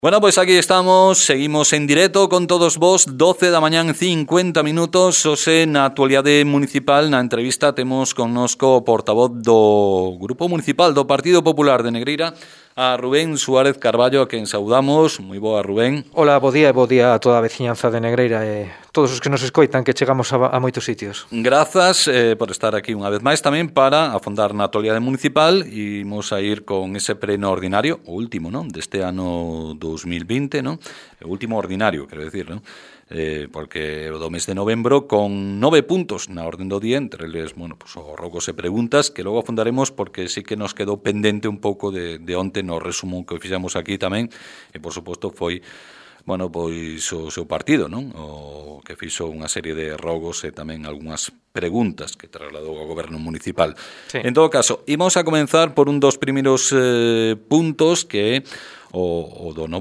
Bueno, pues aquí estamos, seguimos en directo con todos vos, 12 da mañán 50 minutos, hoxe na actualidade municipal, na entrevista temos connosco o portavoz do Grupo Municipal do Partido Popular de Negreira, a Rubén Suárez Carballo, a quen saudamos. Moi boa, Rubén. Hola, bo día a toda a veciñanza de Negreira e todos os que nos escoitan, que chegamos a moitos sitios. Grazas por estar aquí unha vez máis tamén para afondar na actualidade municipal. Imos a ir con ese pleno ordinario, o último, non? Deste ano 2020, non? O último ordinario, quero decir, non? Porque o do mes de novembro con 9 puntos na orden do día, entre eles, bueno, pues, os rogos e preguntas, que logo afondaremos porque sí que nos quedou pendente un pouco de onte no resumo que fixemos aquí tamén, e por suposto foi, bueno, pois o seu partido, non? O que fixo unha serie de rogos e tamén algunhas preguntas que trasladou ao goberno municipal. Sí. En todo caso, imos a comenzar por un dos primeiros puntos, que é o do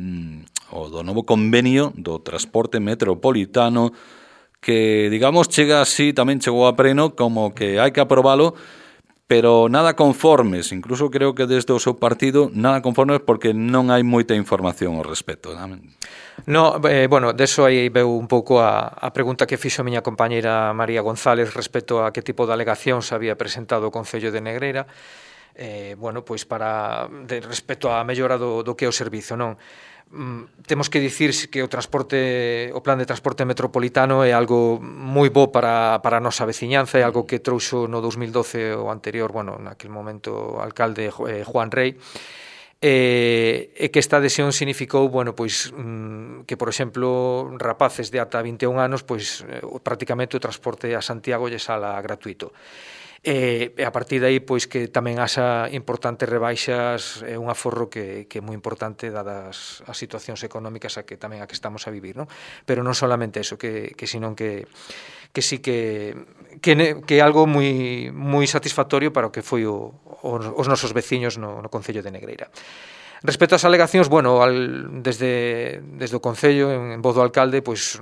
novo convenio do transporte metropolitano, que, digamos, chega así, tamén chegou a pleno, como que hai que aprobalo, pero nada conformes, incluso creo que desde o seu partido nada conformes, porque non hai moita información ao respecto. No, bueno, deso aí veu un pouco a pregunta que fixo a miña compañeira María González respecto a que tipo de alegacións había presentado o Concello de Negreira. Bueno, pois respecto á mellora do que é o servizo, non? Temos que dicir que o plan de transporte metropolitano é algo moi bo para a nosa veciñanza, é algo que trouxo no 2012 o anterior, bueno, naquele momento alcalde Juan Rey, e que esta adhesión significou, bueno, pois que, por exemplo, rapaces de ata 21 anos, pois prácticamente o transporte a Santiago lle sala gratuito. E a partir de aí, pois, que tamén haxa importantes rebaixas, é un aforro que é moi importante dadas as situacións económicas a que estamos a vivir, non? Pero non solamente eso, que senón que sí que é algo moi satisfactorio para o que foi os nosos veciños no Concello de Negreira. Respecto ás alegacións, bueno, desde o Concello, en voz do alcalde, pois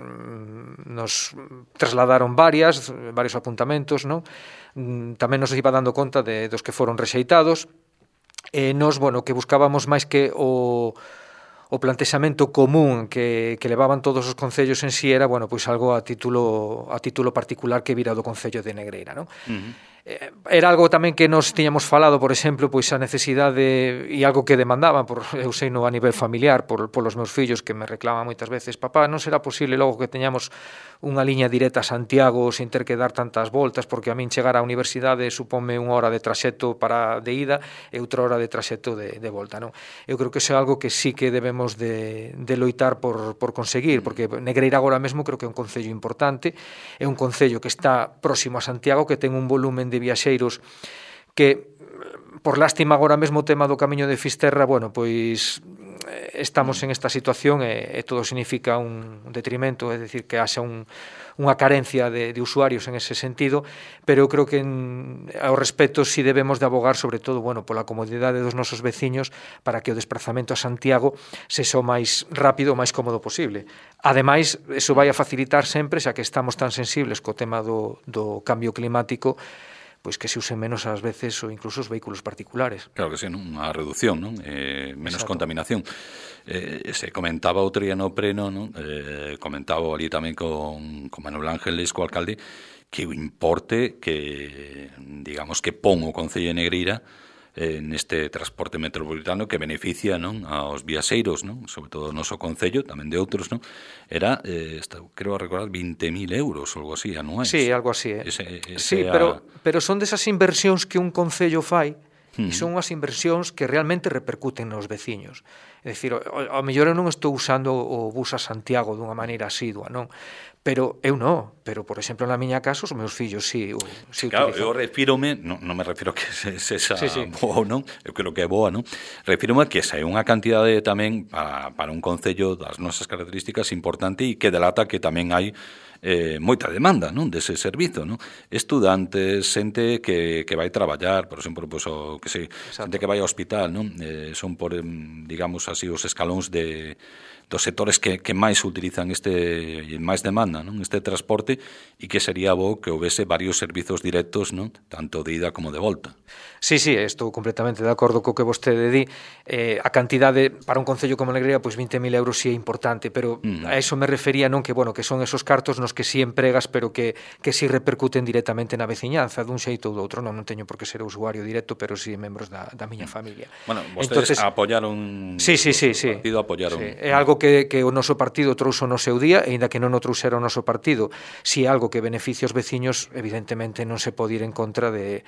nos trasladaron varios apuntamentos, non? Tamén nos iba dando conta dos que foron rexeitados, e nos, bueno, que buscábamos máis que o plantexamento común que levaban todos os concellos en si era, bueno, pois algo a título particular que vira do Concello de Negreira, non? Era algo tamén que nos tiñamos falado, por exemplo, pois a necesidade, e algo que demandaban, eu sei no a nivel familiar, polos meus fillos, que me reclaman moitas veces: papá, non será posible logo que teñamos unha liña directa a Santiago sin ter que dar tantas voltas, porque a min chegar á universidade supónme unha hora de traxecto de ida e outra hora de traxecto de volta, non? Eu creo que iso é algo que sí que debemos de loitar por conseguir, porque Negreira agora mesmo creo que é un concello importante, é un concello que está próximo a Santiago, que ten un volumen de viaxeiros que, por lástima agora mesmo o tema do camiño de Fisterra, bueno, pois estamos en esta situación e todo significa un detrimento, é dicir, que haxa unha carencia de usuarios en ese sentido, pero eu creo que ao respecto si debemos de abogar sobre todo, bueno, pola comodidade dos nosos veciños para que o desplazamento a Santiago sexa o máis rápido, o máis cómodo posible. Ademais, eso vai a facilitar sempre, xa que estamos tan sensibles co tema do cambio climático, pois que se usen menos ás veces ou incluso os vehículos particulares. Claro que sí, non? Unha reducción, non? Menos Exacto. Contaminación. Se comentaba outro día no pleno, non? Comentaba ali tamén con Manuel Ángeles, co alcalde, que o importe que, digamos, que pon o Concello de Negreira neste transporte metropolitano que beneficia, non, aos viaxeiros, non, sobre todo o noso concello, tamén de outros, non, era, creo recordar, 20.000 euros ou algo así, anuais. Sí, algo así, sí, pero son desas inversións que un concello fai, e son unhas inversións que realmente repercuten nos veciños. É dicir, ao mellor eu non estou usando o bus a Santiago dunha maneira asidua, non? Pero eu non, pero, por exemplo, na miña casa, os meus fillos sí claro, utilizan. Eu refírome, non me refiro que sexa boa ou non, eu creo que é boa, non? Refírome que esa é unha cantidade tamén para un concello das nosas características importante, e que delata que tamén hai moita demanda, non, dese servizo, non? Estudantes, xente que vai traballar, por exemplo, pues, xente que vai ao hospital, non? Son por, digamos así, os escalóns dos sectores que máis utilizan máis demanda vivenda, non? Este transporte, e que sería bo que houvese varios servizos directos, non? Tanto de ida como de volta. Sí, estou completamente de acordo co que vostede di. A cantidade para un concello como Negreira, pois 20.000 euros sí é importante, pero a eso me refería, non, que bueno, que son esos cartos nos que sí empregas, pero que sí repercuten directamente na veciñanza dun xeito ou do outro. Non teño por que ser usuario directo, pero sí membros da miña familia. Bueno, vostedes apoyaron sí. O partido apoyaron. Sí. É algo que o noso partido trouxo no seu día, e aínda que non o trouxera o noso partido, si é algo que beneficia os veciños, evidentemente non se pode ir en contra de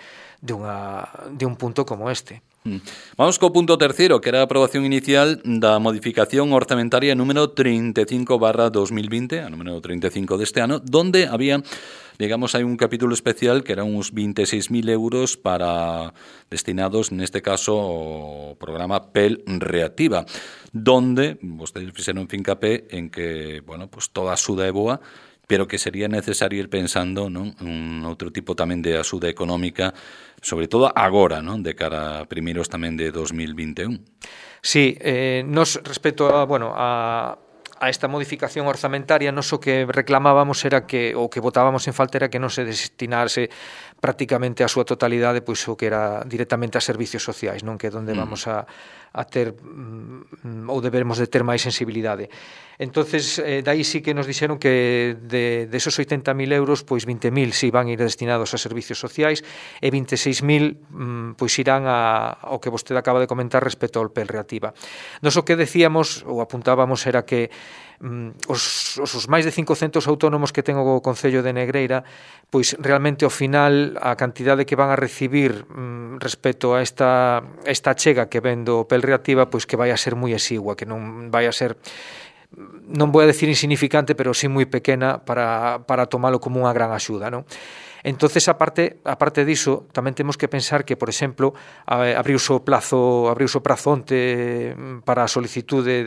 un punto como este. Vamos co punto terceiro, que era a aprobación inicial da modificación orzamentaria número 35/2020, a número 35 deste ano, donde había, digamos, hai un capítulo especial que eran uns 26.000 euros destinados, neste caso, ao programa PEL Reactiva, donde vostedes fixeron fincapé en que, bueno, pues toda a axuda é boa, pero que sería necesario ir pensando, non, un outro tipo tamén de axuda económica, sobre todo agora, non, de cara a primeiros tamén de 2021. Sí, nos respecto a esta modificación orzamentaria, nos o que reclamábamos era que, o que votábamos en falta era que non se destinase prácticamente a súa totalidade, pois o que era directamente a servicios sociais, non, que é onde vamos a ter ou debemos de ter máis sensibilidade. Entonces, dai sí que nos dixeron que de esos 80.000 euros, pois 20.000 sí van ir destinados a servicios sociais e 26.000 pois irán ao que vostede acaba de comentar respecto ao PEL Reactiva. Nos o que decíamos ou apuntábamos era que os máis de 500 autónomos que ten o Concello de Negreira, pois realmente ao final a cantidade que van a recibir respecto a esta chega que ven do PEL Reactiva, pois que vai a ser moi exigua, que non vai a ser, non vou a decir insignificante, pero sí moi pequena para tomalo como unha gran axuda, non? Entonces, a parte diso, tamén temos que pensar que, por exemplo, abriuse o prazo onte para a solicitude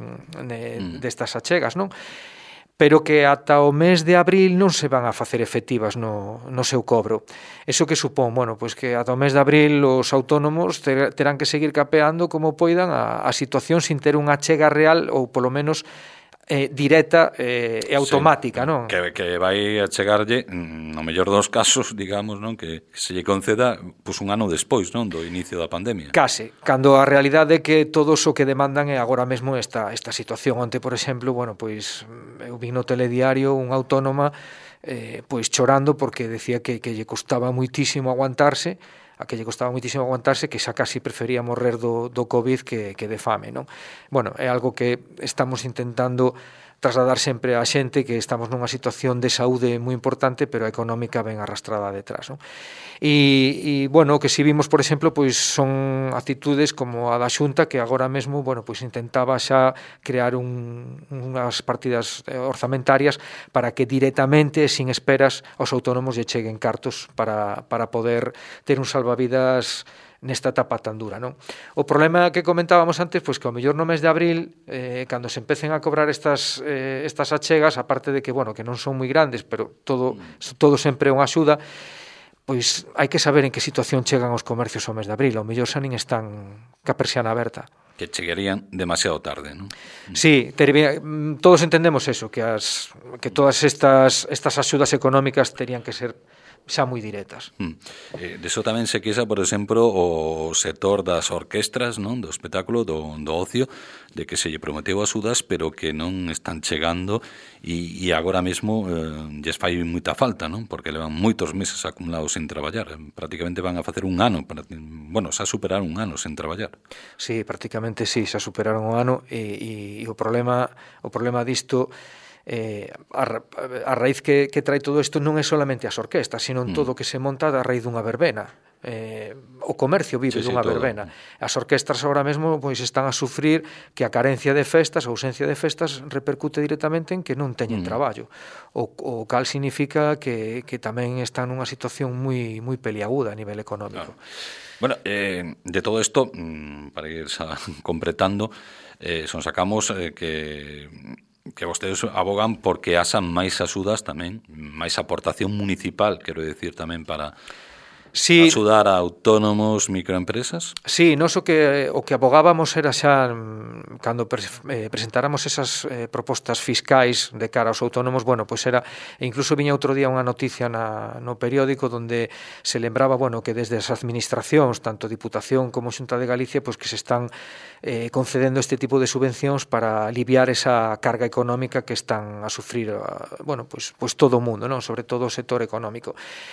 destas achegas, non? Pero que ata o mes de abril non se van a facer efectivas no seu cobro. Eso que supón, bueno, pois que ata o mes de abril os autónomos terán que seguir capeando como poidan a situación sin ter unha achega real ou polo menos directa e automática, non? Que vai a chegarlle, no mellor dos casos, digamos, non, que se lle conceda pois un ano despois, non, do inicio da pandemia. Case, cando a realidade é que todos o que demandan é agora mesmo esta situación. Onte, por exemplo, bueno, pois eu vi no telediario unha autónoma pois chorando porque decía que lle costaba moitísimo aguantarse, que xa casi prefería morrer do COVID que de fame, non? Bueno, é algo que estamos intentando trasladar sempre a xente, que estamos nunha situación de saúde moi importante, pero a económica ben arrastrada detrás, non? E bueno, o que si vimos, por exemplo, pois son actitudes como a da Xunta, que agora mesmo, bueno, pois intentaba xa crear unhas partidas orzamentarias para que directamente, sin esperas, aos autónomos lle cheguen cartos para poder ter un salvavidas nesta etapa tan dura, non? O problema que comentábamos antes, pois que ao mellor no mes de abril, cando se empecen a cobrar estas achegas, aparte de que, bueno, que non son moi grandes, pero todo sempre é unha axuda, pois hai que saber en que situación chegan os comercios ao mes de abril. Ao mellor xa nin están ca persiana aberta. Que chegarían demasiado tarde, non? Sí, todos entendemos eso, que todas estas axudas económicas terían que ser xa moi directas. Deso tamén se queixa, por exemplo, o sector das orquestras, non, do espectáculo, do ocio, de que se lle prometeu axudas, pero que non están chegando e agora mesmo lles fai moita falta, non? Porque levan moitos meses acumulados sen traballar. Prácticamente van a facer un ano, xa superaron un ano sen traballar. Sí, prácticamente sí, xa superaron un ano e o problema disto a raíz que trae todo isto non é solamente as orquestas, sino todo o que se monta a raíz dunha verbena. O comercio vive dunha verbena. As orquestras agora mesmo pois están a sufrir que a carencia de festas, a ausencia de festas repercute directamente en que non teñen traballo, o cal significa que tamén están nunha situación moi peliaguda a nivel económico. Bueno, de todo isto, para ir completando, sacamos que vostedes abogan porque haxan máis axudas tamén, máis aportación municipal, quero decir, tamén para Sí, axudar a autónomos, microempresas? Sí, nós o que abogábamos era xa cando presentáramos esas propostas fiscais de cara aos autónomos, bueno, pois era, incluso viña outro día unha noticia no periódico onde se lembraba, bueno, que desde as administracións, tanto Diputación como Xunta de Galicia, pois que se están concedendo este tipo de subvencións para aliviar esa carga económica que están a sufrir, bueno, pois todo o mundo, non? Sobre todo o sector económico.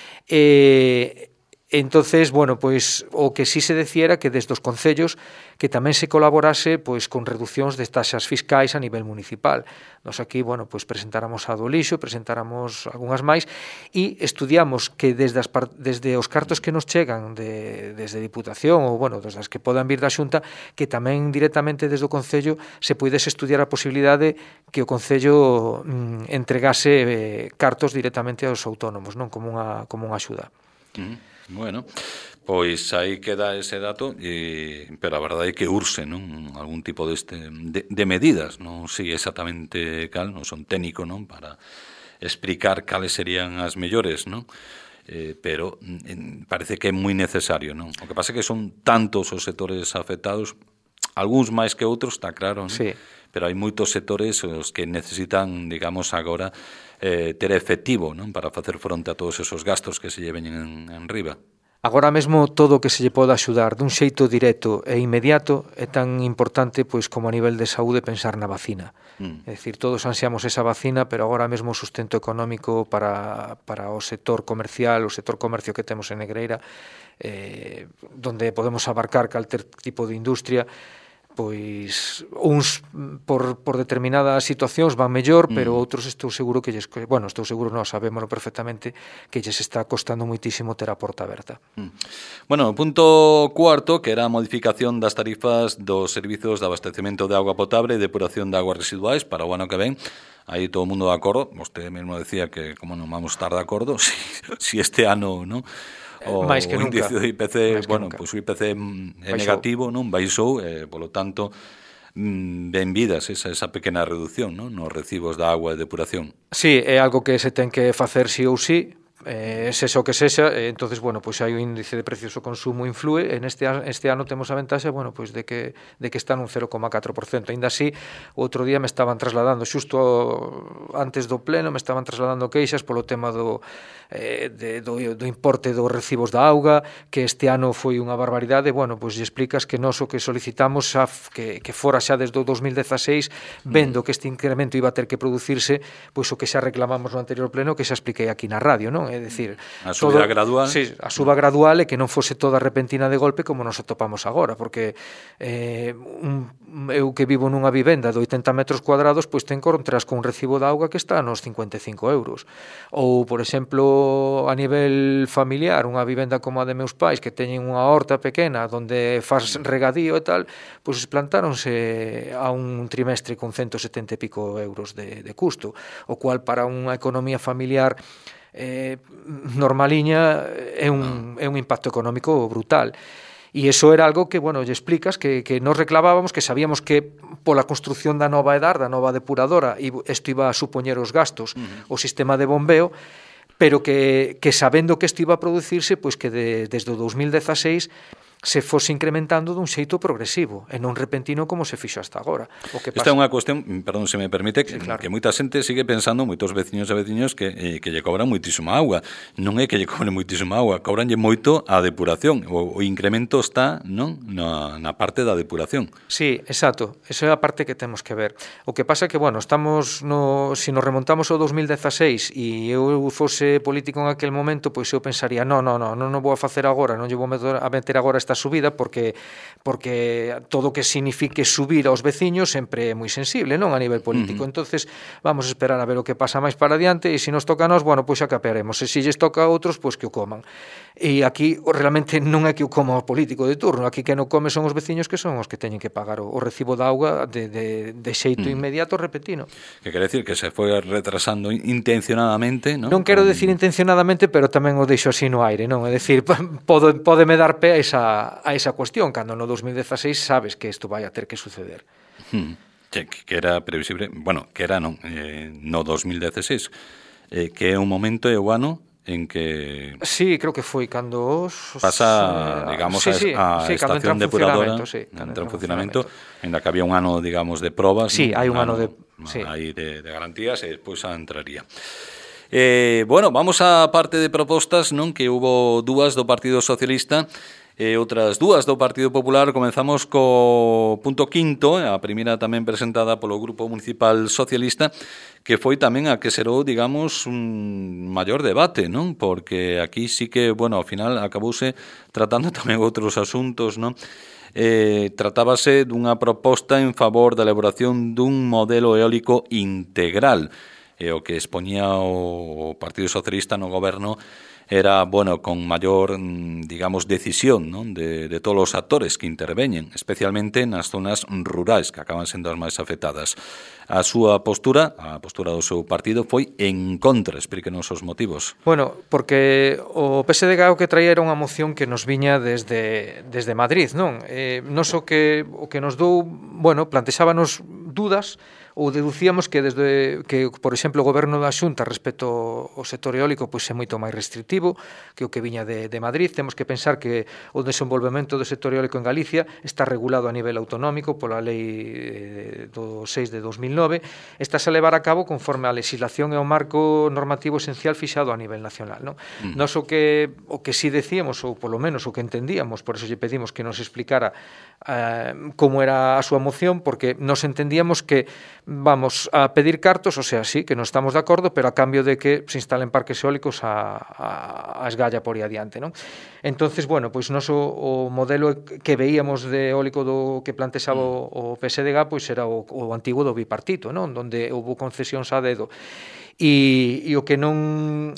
Entonces, bueno, pois o que sí se decía era que desde os concellos que tamén se colaborase pois con reduccións de taxas fiscais a nivel municipal. Nos aquí, bueno, pois presentáramos a do lixo, presentáramos algunhas máis e estudiamos que desde os cartos que nos chegan desde Diputación ou, bueno, desde as que podan vir da Xunta, que tamén directamente desde o concello se puidese estudiar a posibilidade que o concello entregase cartos directamente aos autónomos, non, como unha axuda. Bueno, pois aí queda ese dato, pero a verdade é que urse, non, algún tipo de medidas, non sei exactamente cal, non son técnico, non, para explicar cales serían as mellores, non? Pero parece que é moi necesario, non? O que pasa é que son tantos os sectores afectados, algúns máis que outros, está claro, non? Sí. Pero hai moitos sectores os que necesitan, digamos, agora ter efectivo, non, para facer fronte a todos esos gastos que se lle veñen en riba. Agora mesmo todo o que se lle poda axudar dun xeito directo e inmediato é tan importante pois como a nivel de saúde pensar na vacina. É dicir, todos ansiamos esa vacina, pero agora mesmo o sustento económico para o sector comercial, o sector comercio que temos en Negreira, donde podemos abarcar calter tipo de industria, pois uns por determinadas situacións van mellor, pero outros estou seguro que estou seguro, non, sabémolo perfectamente, que lles está costando moitísimo ter a porta aberta. Bueno, o punto cuarto, que era a modificación das tarifas dos servizos de abastecemento de auga potable e depuración de aguas residuais para o ano que ven. Aí todo o mundo de acordo. Vostede mesmo decía que como non vamos estar de acordo si este ano, non? O índice do IPC, bueno, pois o IPC é negativo, non? Baixou, polo tanto, benvidas esa pequena reducción, non? Nos recibos da agua de depuración. Sí, é algo que se ten que facer sí ou sí, sexa o que sexa, entonces, bueno, pois hai o índice de precios ao consumo influe, en este ano temos a ventaxa, bueno, pois de que está nun 0,4%. Ainda así, outro día me estaban trasladando, xusto antes do pleno, me estaban trasladando queixas polo tema do importe dos recibos da auga, que este ano foi unha barbaridade. Bueno, pois lle explicas que nós o que solicitamos que fora xa desde o 2016, vendo que este incremento iba a ter que producirse, pois o que xa reclamamos no anterior pleno, que xa expliquei aquí na radio, non? É dicir, a suba gradual. Sí, a suba gradual e que non fose toda repentina de golpe como nos atopamos agora, porque eu que vivo nunha vivenda de 80 metros cuadrados, pois te encontras con un recibo de auga que está nos 55 euros. Ou, por exemplo, a nivel familiar, unha vivenda como a de meus pais, que teñen unha horta pequena onde faz regadío e tal, pois plantáronse a un trimestre con 170 e pico euros de custo, o cual para unha economía familiar normaliña é un impacto económico brutal. E iso era algo que, bueno, lle explicas que nos reclamábamos, que sabíamos que pola construción da nova EDAR, da nova depuradora, isto iba a supoñer os gastos, o sistema de bombeo, pero que sabendo que isto iba a producirse, pois que desde o 2016 se fose incrementando dun xeito progresivo e non repentino como se fixo hasta agora. Esta é unha cuestión, perdón, se me permite, sí, claro, que moita xente sigue pensando, moitos veciños e veciños, que lle cobran moitísima auga. Non é que lle cobren moitísima auga, cobranlle moito a depuración. O incremento está, non, na parte da depuración. Sí, exacto. Esa é a parte que temos que ver. O que pasa é que, bueno, estamos se nos remontamos ao 2016 e eu fose político en aquel momento, pois eu pensaría, non vou a facer agora, non lle vou a meter agora esta subida porque todo o que signifique subir aos veciños sempre é moi sensible, non, a nivel político. Entonces vamos a esperar a ver o que pasa máis para adiante e se nos toca a nós, bueno, pois xa capearemos. E se lles toca a outros, pois que o coman. E aquí realmente non é que o coma o político de turno, aquí que non come son os veciños, que son os que teñen que pagar o recibo da auga de xeito inmediato repentino. Que quere decir que se foi retrasando intencionadamente, non? Non quero decir intencionadamente, pero tamén o deixo así no aire, non? É dicir, podeme dar pé a esa cuestión, cando no 2016 sabes que isto vai a ter que suceder. Que era previsible, bueno, que era non, no 2016, que é un momento e o ano en que... Sí, creo que foi cando pasa, digamos, a estación depuradora, entra en funcionamento, en la que había un ano, digamos, de probas. Sí, hai un ano de garantías e despois entraría. Bueno, vamos á parte de propostas, non, que hubo dúas do Partido Socialista e outras dúas do Partido Popular. Comenzamos co punto quinto, a primeira tamén presentada polo Grupo Municipal Socialista, que foi tamén a que serou, digamos, un maior debate, non? Porque aquí sí que, bueno, ao final acabouse tratando tamén outros asuntos, non? Tratábase dunha proposta en favor da elaboración dun modelo eólico integral, e o que expoñía o Partido Socialista no goberno era, bueno, con maior, digamos, decisión, non, de todos os actores que interveñen, especialmente nas zonas rurais, que acaban sendo as máis afectadas. A súa postura, a postura do seu partido, foi en contra. Explíquenos os motivos. Bueno, porque o PSDG o que traía era unha moción que nos viña desde Madrid, non? Nos o que nos dou, bueno, plantexábanos dúdas ou deducíamos que desde que, por exemplo, o goberno da Xunta respecto ao sector eólico pois é moito máis restrictivo que o que viña de Madrid. Temos que pensar que o desenvolvemento do sector eólico en Galicia está regulado a nivel autonómico pola lei do 6 de 2009. Estás a levar a cabo conforme a legislación e o marco normativo esencial fixado a nivel nacional, non? Nos o que si decíamos, ou polo menos o que entendíamos, por eso lle pedimos que nos explicara como era a súa moción, porque nos entendíamos que vamos a pedir cartos, o sea, sí, que non estamos de acordo, pero a cambio de que se instalen parques eólicos a esgalla por aí adiante, non? Entonces, bueno, pois nos o modelo que veíamos de eólico do que plantexaba o PSDG, pois era o antigo do bipartito, non? Donde houve concesións a dedo. E o que non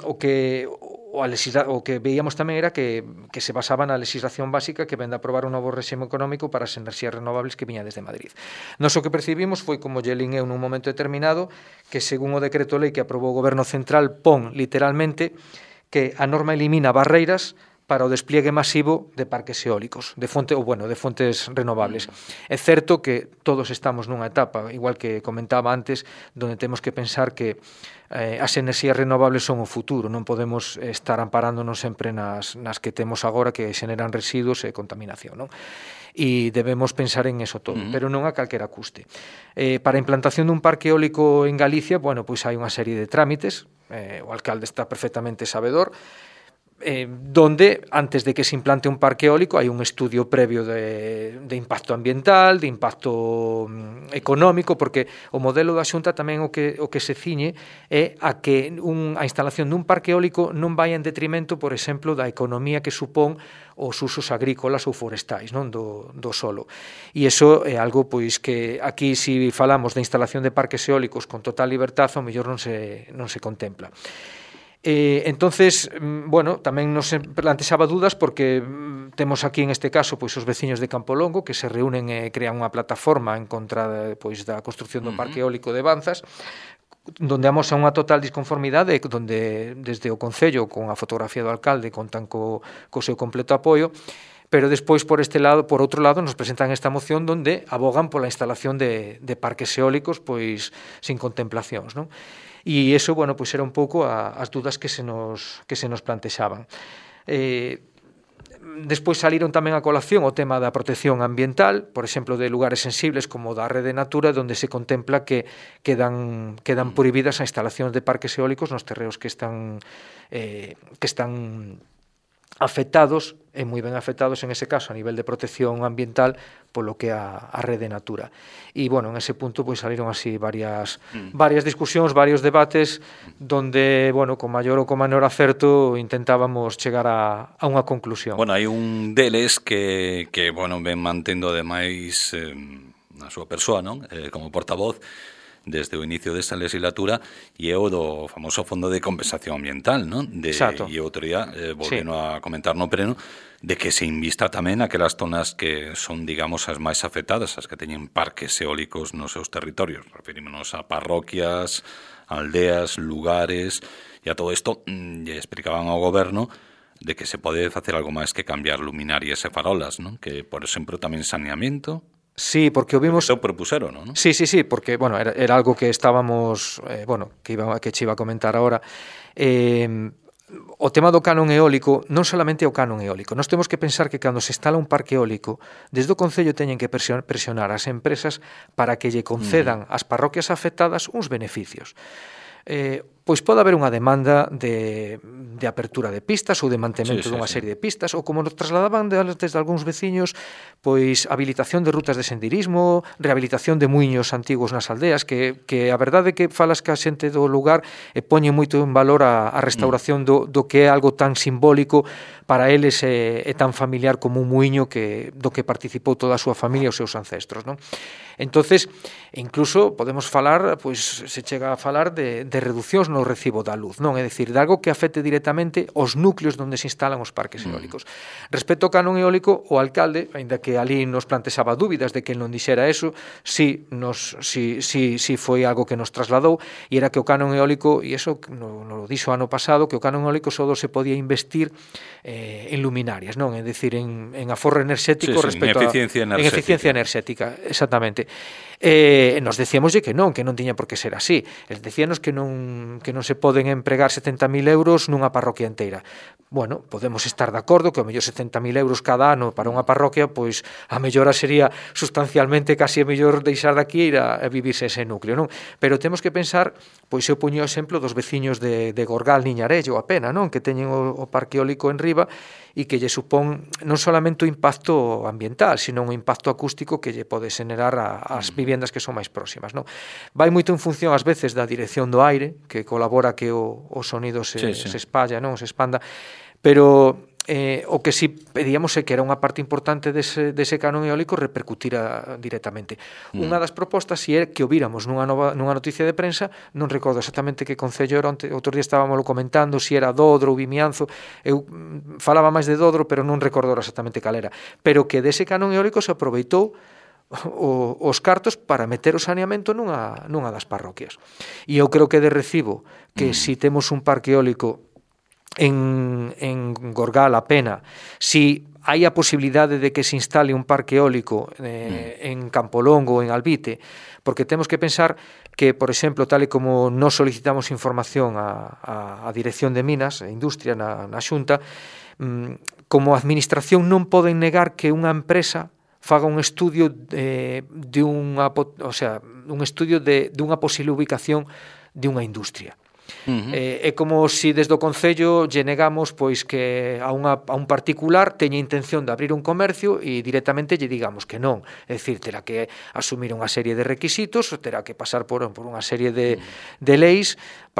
o que veíamos tamén era que se basaba na legislación básica que vende a aprobar un novo réxime económico para as enerxías renovables que viña desde Madrid. Nos o que percibimos foi, como lle lin eu nun momento determinado, que según o decreto lei que aprobou o Goberno Central pon literalmente que a norma elimina barreiras para o despliegue masivo de parques eólicos, de fontes renovables. É certo que todos estamos nunha etapa, igual que comentaba antes, donde temos que pensar que as enerxías renovables son o futuro, non podemos estar amparándonos sempre nas que temos agora que xeneran residuos e contaminación, non? E debemos pensar en eso todo, pero non a calquera custe. Para a implantación dun parque eólico en Galicia, bueno, pois hai unha serie de trámites, o alcalde está perfectamente sabedor, donde antes de que se implante un parque eólico hai un estudio previo de impacto ambiental, de impacto económico, porque o modelo da Xunta tamén o que se ciñe é a que a instalación dun parque eólico non vai en detrimento, por exemplo, da economía que supón os usos agrícolas ou forestais, non, do solo. E iso é algo pois que aquí, se falamos de instalación de parques eólicos con total libertad, ao mellor non se contempla. Entonces, bueno, tamén nos plantexaba dúdas porque temos aquí en este caso pois os veciños de Campolongo que se reúnen e crean unha plataforma en contra pois da construción do parque eólico de Banzas, donde amosa unha total disconformidade, donde desde o Concello con a fotografía do alcalde contan co seu completo apoio, pero despois por outro lado nos presentan esta moción donde abogan pola instalación de parques eólicos pois sin contemplacións, non? E iso, bueno, pois era un pouco as dúdas que se nos plantexaban. Despois saliron tamén a colación o tema da protección ambiental, por exemplo, de lugares sensibles como da Rede Natura, donde se contempla que quedan prohibidas as instalacións de parques eólicos nos terreos que están afectados, e moi ben afectados en ese caso a nivel de protección ambiental polo que a Rede Natura. E, bueno, en ese punto pois saliron así varias discusións, varios debates, donde, bueno, con maior ou con menor acerto intentábamos chegar a unha conclusión. Bueno, hai un deles que bueno, ven mantendo ademais a súa persoa, non? Como portavoz desde o inicio desta legislatura, e é o do famoso Fondo de Compensación Ambiental, non? E outro día, volvendo a comentar no pleno, de que se invista tamén aquelas zonas que son, digamos, as máis afectadas, as que teñen parques eólicos nos seus territorios. Referímonos a parroquias, aldeas, lugares, e a todo isto lle explicaban ao goberno de que se pode facer algo máis que cambiar luminarias e farolas, non? Que, por exemplo, tamén saneamento. Sí, porque o vimos... Eso propuseron, non? Sí, porque, bueno, era algo que estábamos, que che iba a comentar ahora. o tema do canon eólico non solamente o canon eólico. Nós temos que pensar que cando se instala un parque eólico, desde o Concello teñen que presionar as empresas para que lle concedan ás parroquias afectadas uns beneficios. Pois pode haber unha demanda de apertura de pistas ou de mantemento dunha serie de pistas, ou como nos trasladaban desde algúns veciños, pois habilitación de rutas de senderismo, rehabilitación de muiños antigos nas aldeas, que a verdade é que falas ca xente do lugar e poñe moito en valor a restauración do que é algo tan simbólico para eles e tan familiar como un muiño do que participou toda a súa familia e os seus ancestros, non? Entonces, incluso podemos falar, pois se chega a falar de reducións no recibo da luz, non? É dicir, de algo que afecte directamente os núcleos onde se instalan os parques eólicos. Respecto ao canon eólico, o alcalde, aínda que ali nos plantexaba dúbidas de que non dixera eso, sí foi algo que nos trasladou, e era que o canon eólico, e iso nos dixo ano pasado, que o canon eólico só se podía investir en luminarias, non? É dicir, en aforro enerxético respecto en eficiencia enerxética, exactamente. Nos decíamoslle que non tiña por que ser así. Decíanos que non se poden empregar 70.000 euros nunha parroquia inteira. Bueno, podemos estar de acordo que ao mellor 70.000 euros cada ano para unha parroquia, pois a mellora sería sustancialmente casi a mellor deixar de aquí e ir a vivirse ese núcleo, non? Pero temos que pensar, pois eu poño o exemplo dos veciños de Gorgal, Niñarello, a Pena, non? Que teñen o parque eólico en riba e que lle supón non solamente o impacto ambiental, sino un impacto acústico que lle pode xenerar as viviendas que son máis próximas, non? Vai moito en función ás veces da dirección do aire, que colabora que o sonido se espalla, non? Se expanda, pero o que si pedíamos é que era unha parte importante dese canon eólico repercutira directamente. Unha das propostas si é que o víramos nunha noticia de prensa, non recordo exactamente que concello era, outro día estábamos comentando si era Dodro ou Vimianzo, eu falaba máis de Dodro, pero non recordo exactamente cal era, pero que dese canon eólico se aproveitou os cartos para meter o saneamento nunha das parroquias. E eu creo que de recibo que si temos un parque eólico en Gorgal, a Pena, si hai a posibilidade de que se instale un parque eólico en Campolongo ou en Albite, porque temos que pensar que, por exemplo, tal e como nos solicitamos información a Dirección de Minas e Industria na Xunta, como administración non poden negar que unha empresa faga un estudio un estudio dunha posible ubicación de unha industria. É como se desde o Concello lle negamos pois que a un particular teña intención de abrir un comercio e directamente lle digamos que non. É dicir, terá que asumir unha serie de requisitos, terá que pasar por unha serie de leis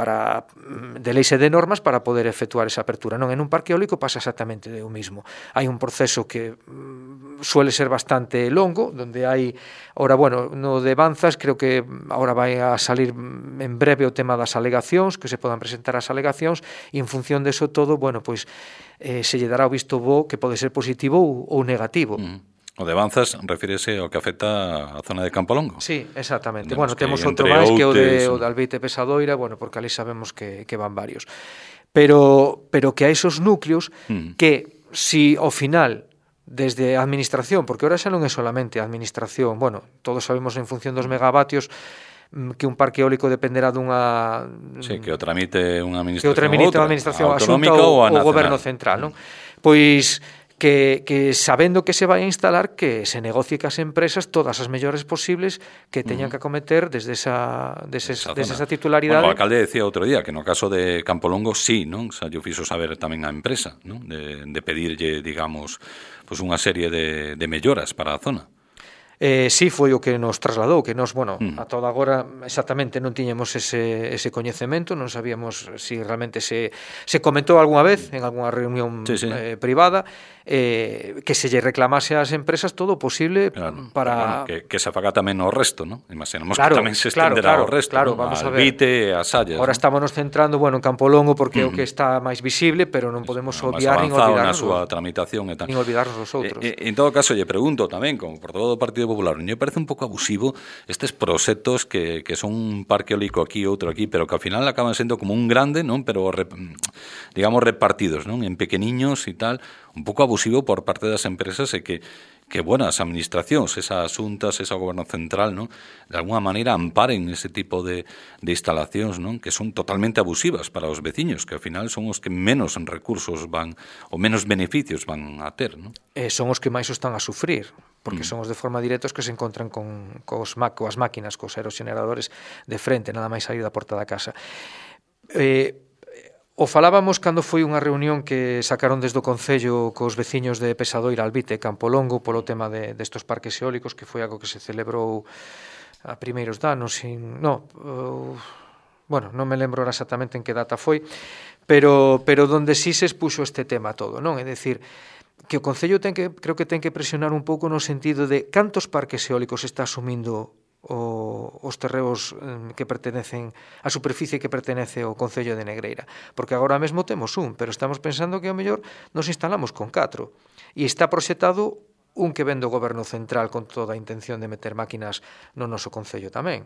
e de normas para poder efectuar esa apertura. Non, en un parque eólico pasa exactamente o mismo. Hai un proceso que suele ser bastante longo, donde hai, no de Banzas creo que agora vai a salir en breve o tema das alegacións, que se podan presentar as alegacións, e en función deso todo, se lle dará o visto bo que pode ser positivo ou negativo. O de Banzas refírese ao que afecta a zona de Campolongo. Sí, exactamente. Temos outro máis que o de Albite Pesadoira, porque ali sabemos que van varios. Pero que hai esos núcleos que, si ao final desde a administración, porque ahora xa non é solamente a administración, todos sabemos en función dos megavatios que un parque eólico dependerá dunha... Sí, que o tramite unha administración autonómica ou o goberno central, non? Pois que sabendo que se vai a instalar, que se negocie cas empresas todas as mellores posibles que teñan que acometer desde esa titularidade. O alcalde decía outro día que no caso de Campolongo sí, non? Xa lle fixo saber tamén a empresa, non? De pedirlle, digamos, pues unha serie de melloras para a zona. Sí, foi o que nos trasladou, que nos, a toda agora exactamente non tiñamos ese coñecemento, non sabíamos si realmente se comentou algunha vez en algunha reunión privada, que se lle reclamase ás empresas todo o posible para... Que se faga tamén o resto, non? Imaginamos que tamén se estenderá o resto, vamos a Albite e as Sallas. Ahora estámonos centrando, en Campolongo, porque é o que está máis visible, pero non podemos obviar nin olvidarnos na súa tramitación e tal. Nin olvidarnos dos outros. En todo caso, lle pregunto tamén, como portavoz do Partido Popular, me parece un pouco abusivo estes proxectos que son un parque eólico aquí, outro aquí, pero que ao final acaban sendo como un grande, non? Pero digamos repartidos, non? En pequeniños e tal, un pouco abusivo por parte das empresas e que buenas administracións, esas xuntas, ese goberno central, non? De alguna maneira amparen ese tipo de instalacións, non? Que son totalmente abusivas para os veciños, que ao final son os que menos recursos van, ou menos beneficios van a ter, non? Son os que máis o están a sufrir, porque son os de forma directa os que se encontran coas máquinas, cos aeroxeneradores de frente, nada máis sair da porta da casa. O falábamos cando foi unha reunión que sacaron desde o Concello cos veciños de Pesadoira, Albite, Campolongo, polo tema destos parques eólicos, que foi algo que se celebrou a primeiros danos, bueno, non me lembro exactamente en que data foi, pero donde sí se expuxo este tema todo, non? É dicir, que o Concello creo que ten que presionar un pouco no sentido de cantos parques eólicos está asumindo os terreos que pertenecen a superficie que pertenece ao Concello de Negreira, porque agora mesmo temos pero estamos pensando que ao mellor nos instalamos con 4 e está proxectado un que ven do goberno central con toda a intención de meter máquinas no noso Concello tamén.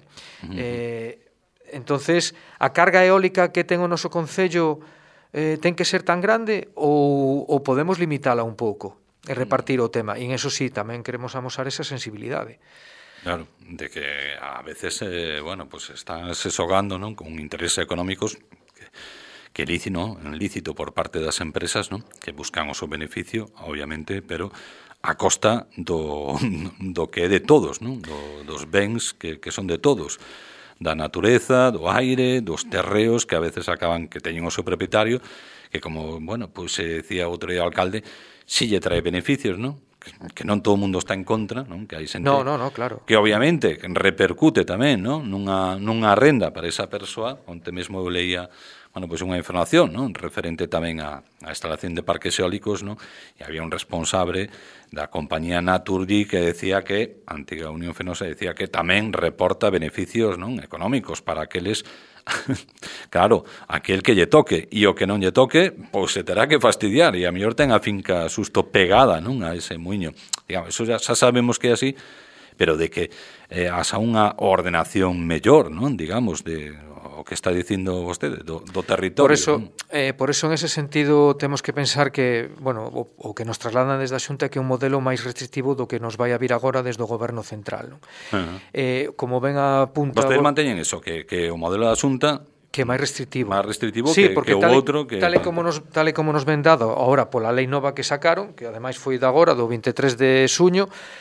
Entonces, a carga eólica que ten o noso Concello ten que ser tan grande ou podemos limitala un pouco e repartir o tema, e en eso sí, tamén queremos amosar esa sensibilidade. Claro, de que a veces, pues están sesogando, ¿no?, con intereses económicos que lícito por parte das empresas, ¿no?, que buscan o seu beneficio, obviamente, pero a costa do que é de todos, ¿no?, dos bens que son de todos, da natureza, do aire, dos terreos que a veces acaban que teñen o seu propietario, que como, pues se decía outro día o alcalde, si lle trae beneficios, ¿no?, que non todo o mundo está en contra, non? Que hai xente claro. Que obviamente repercute tamén, non? Nunha renda para esa persoa. Onte mesmo eu leía, pues unha información, non? Referente tamén a instalación de parques eólicos, non? E había un responsable da compañía Naturgy que decía que, a antiga Unión Fenosa, decía que tamén reporta beneficios, non, económicos para aqueles. Claro, aquel que lle toque e o que non lle toque, pois se terá que fastidiar e a mellor ten a finca susto pegada, non, a ese muiño. Digamos, eso xa sabemos que é así, pero de que asa unha ordenación mellor, non, digamos, de o que está dicindo vostede do territorio. Por eso en ese sentido temos que pensar que, o que nos trasladan desde a Xunta é que é un modelo máis restrictivo do que nos vai a vir agora desde o goberno central, non? Como ben apunta... Vostedes manteñen eso, que o modelo da Xunta que é máis restrictivo. Máis restrictivo que o outro. Tal e como nos ven dado agora pola lei nova que sacaron, que ademais foi de agora, do 23 de xuño,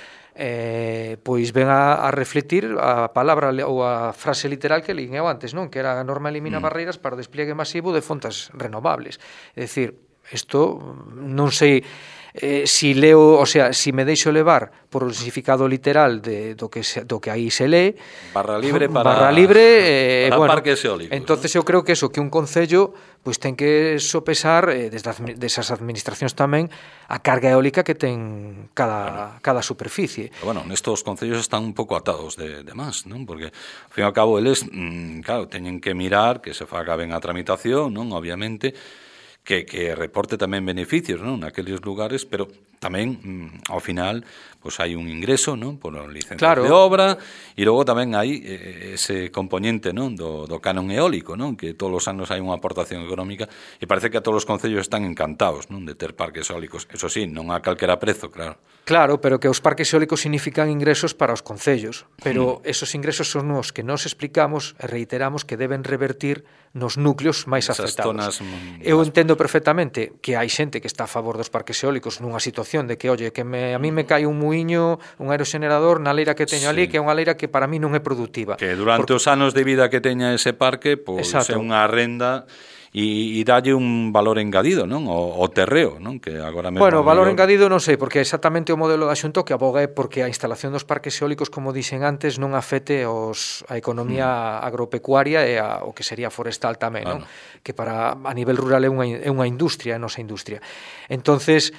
pois ven a refletir a palabra ou a frase literal que lín eu antes, non? Que era a norma elimina barreiras para o despliegue masivo de fontes renovables. É dicir, isto non sei si leo, o sea, si me deixo levar por o significado literal do que aí se lee, barra libre para parques eólicos. Entonces eu creo que un concello pois ten que sopesar desas administracións tamén a carga eólica que ten cada superficie. Pero nestos concellos están un pouco atados de más, non? Porque ao fin e ao cabo eles, claro, teñen que mirar que se faga ben a tramitación, non? Obviamente, que reporte tamén beneficios, non, naqueles lugares, pero tamén ao final pois hai un ingreso, non, por licencias de obra, e logo tamén hai ese componente, non, do canon eólico, non, que todos os anos hai unha aportación económica, e parece que a todos os concellos están encantados, non, de ter parques eólicos. Eso sí, non a calquera prezo, claro. Claro, pero que os parques eólicos significan ingresos para os concellos, pero esos ingresos son os que nos explicamos e reiteramos que deben revertir nos núcleos máis afectados. Eu entendo perfectamente que hai xente que está a favor dos parques eólicos nunha situación de que, a mí me cae un muiño, un aeroxenerador na leira que teño ali, que é unha leira que para mí non é produtiva. Que durante os anos de vida que teña ese parque, pois é unha renda e dalle un valor engadido, non? O terreo, non? Que agora mesmo valor engadido non sei, porque exactamente o modelo da Xunta que aboga é porque a instalación dos parques eólicos, como dixen antes, non afete a economía agropecuaria e o que sería forestal tamén, non? Que a nivel rural é unha industria, a nosa industria. Entonces,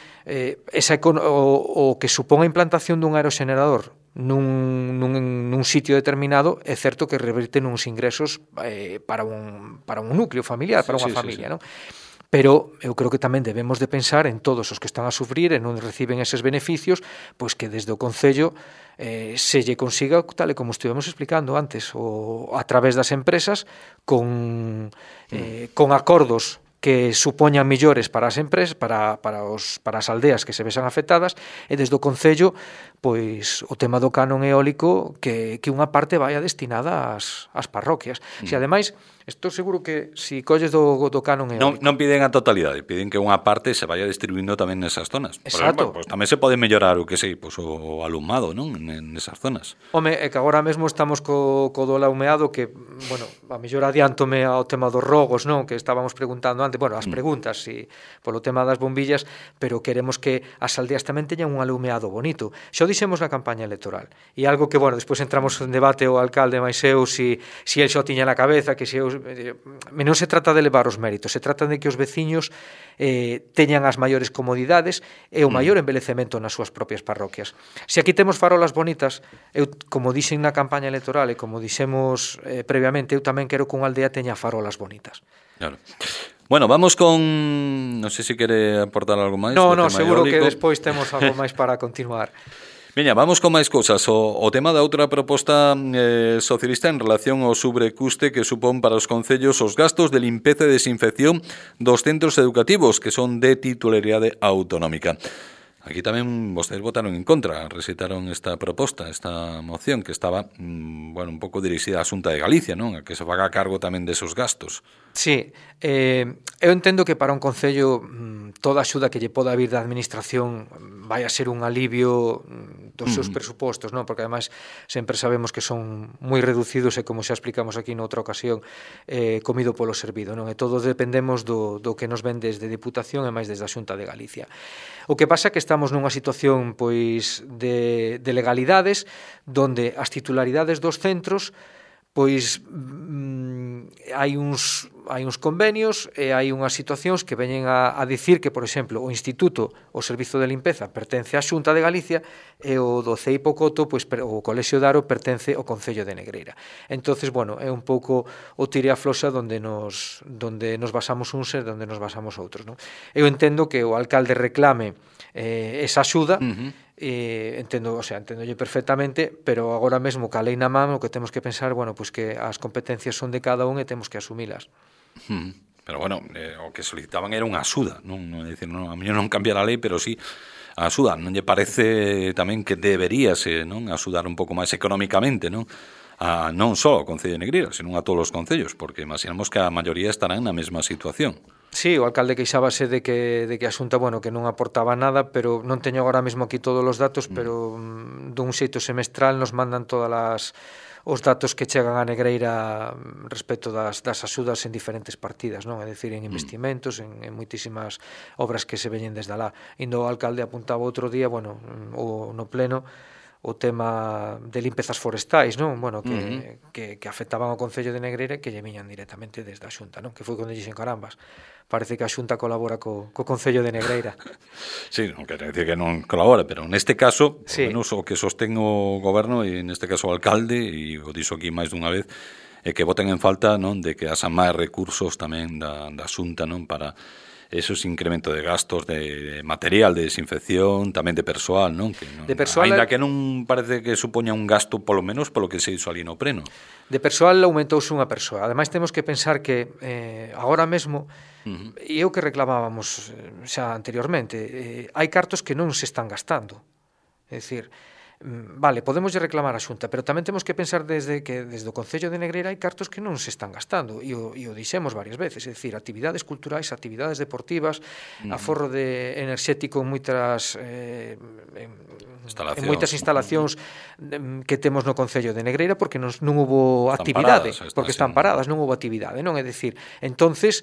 o que supón a implantación dun aeroxenerador nun sitio determinado, é certo que reverte nuns ingresos para un núcleo familiar, para unha familia, non? Pero eu creo que tamén debemos de pensar en todos os que están a sufrir e non reciben eses beneficios, pois que desde o Concello se lle consiga, tal e como estivemos explicando antes, a través das empresas, con acordos que supoñan millores para as empresas, para as aldeas que se vexan afectadas, e desde o Concello, pois o tema do canon eólico que unha parte vaya destinada ás parroquias. Se ademais, estou seguro que si colles do canon eólico... Non piden a totalidade, piden que unha parte se vaya distribuindo tamén nesas zonas. Exacto. Pues tamén se pode mellorar o que sei, pues, o alumado, non? Nesas zonas. Home, é que agora mesmo estamos co do laumeado que, bueno, a mellor adiántome ao tema dos rogos, non? Que estábamos preguntando antes, bueno, as preguntas, si polo tema das bombillas, pero queremos que as aldeas tamén teñan un alumeado bonito. Xa o dixemos na campaña electoral. E algo que, bueno, despois entramos en debate o alcalde máis eu, si el xa o tiña na cabeza, que se eu... Non se trata de levar os méritos, se trata de que os veciños teñan as maiores comodidades e o maior embelecemento nas súas propias parroquias. Se aquí temos farolas bonitas, eu, como dixen na campaña electoral e como dixemos previamente, eu tamén quero que unha aldea teña farolas bonitas. Claro. Bueno, vamos con... Non sei se quere aportar algo máis. No, seguro eólico. Que despois temos algo máis para continuar. Veña, vamos con máis cousas. O tema da outra proposta socialista en relación ao sobrecuste que supón para os concellos os gastos de limpeza e desinfección dos centros educativos que son de titularidade autonómica. Aquí tamén vostedes votaron en contra, rexeitaron esta proposta, esta moción que estaba, bueno, un pouco dirixida á Xunta de Galicia, non? A que se faga cargo tamén desos gastos. Sí, eu entendo que para un concello toda axuda que lle poda vir da administración vai a ser un alivio dos seus presupostos, non? Porque ademais sempre sabemos que son moi reducidos e como xa explicamos aquí noutra ocasión, comido polo servido, non? E todos dependemos do que nos ven desde Diputación e máis desde a Xunta de Galicia. O que pasa é que estamos nunha situación pois de legalidades donde as titularidades dos centros pois hai uns convenios e hai unhas situacións que veñen a dicir que, por exemplo, o Instituto, o Servizo de Limpeza pertence á Xunta de Galicia e o do CEIPO Coto, pois, o Colexio de Aro pertence ao Concello de Negreira. Entonces, bueno, é un pouco o tire a floxa donde nos basamos uns e donde nos basamos outros, non? Eu entendo que o alcalde reclame esa axuda, entendolle perfectamente, pero agora mesmo ca lei na man o que temos que pensar, bueno, pois que as competencias son de cada un e temos que asumilas. Pero bueno, o que solicitaban era unha axuda, non? É dicir, non, a mí non cambiar a lei, pero sí a axuda. Non lle parece tamén que deberíase, non, axudar un pouco máis económicamente, non? A non só ao Concello de Negreira, senón a todos os concellos, porque imaginamos que a maioría estarán na mesma situación. Sí, o alcalde queixábase de que a Xunta, bueno, que non aportaba nada, pero non teño agora mesmo aquí todos os datos, pero dun xeito semestral nos mandan todas os datos que chegan a Negreira respecto das axudas en diferentes partidas, non? É dicir, en investimentos, en moitísimas obras que se veñen desde alá. Indo o alcalde apuntaba outro día, bueno, no pleno, o tema de limpezas forestais, non? Bueno, que afectaban ao Concello de Negreira e que lle viñan directamente desde a Xunta, non? Que foi cando dixen, carambas, parece que a Xunta colabora co Concello de Negreira. Sí, non quero dicir que non colabora, pero neste caso, sí, menos o que sostén o goberno e neste caso o alcalde, e o dixo aquí máis dunha vez, é que voten en falta, non, de que haxa máis recursos tamén da Xunta, non, para esos incremento de gastos de material de desinfección, tamén de persoal, non? Que non, de persoal, ainda que non parece que supoña un gasto polo menos polo que se hizo ali no Preno. De persoal aumentouse unha persoa. Ademais temos que pensar que agora mesmo, e eu que reclamábamos xa anteriormente, hai cartos que non se están gastando. É dicir, vale, podemos reclamar a Xunta, pero tamén temos que pensar desde o Concello de Negreira hai cartos que non se están gastando, e o dixemos varias veces, é dicir, actividades culturais, actividades deportivas, aforro de enerxético en moitas instalacións que temos no Concello de Negreira, porque non houbo actividade, porque están paradas, non houbo actividade, non? É dicir, entonces,